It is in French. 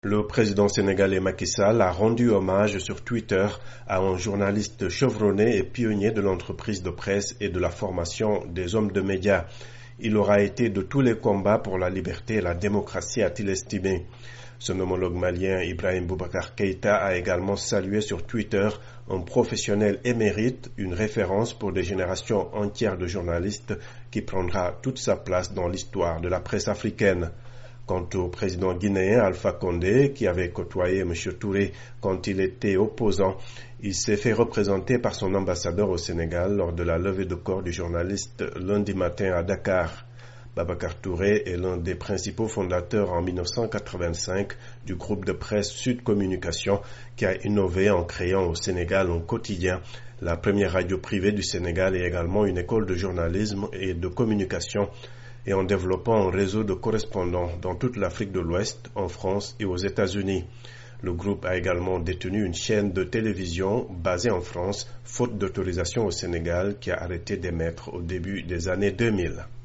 Le président sénégalais Macky Sall a rendu hommage sur Twitter à un journaliste chevronné et pionnier de l'entreprise de presse et de la formation des hommes de médias. Il aura été de tous les combats pour la liberté et la démocratie, a-t-il estimé. Son homologue malien Ibrahim Boubacar Keïta a également salué sur Twitter un professionnel émérite, une référence pour des générations entières de journalistes qui prendra toute sa place dans l'histoire de la presse africaine. Quant au président guinéen Alpha Condé, qui avait côtoyé M. Touré quand il était opposant, il s'est fait représenter par son ambassadeur au Sénégal lors de la levée de corps du journaliste lundi matin à Dakar. Babacar Touré est l'un des principaux fondateurs en 1985 du groupe de presse Sud Communication qui a innové en créant au Sénégal un quotidien, la première radio privée du Sénégal et également une école de journalisme et de communication, et en développant un réseau de correspondants dans toute l'Afrique de l'Ouest, en France et aux États-Unis. Le groupe a également détenu une chaîne de télévision basée en France, faute d'autorisation au Sénégal, qui a arrêté d'émettre au début des années 2000.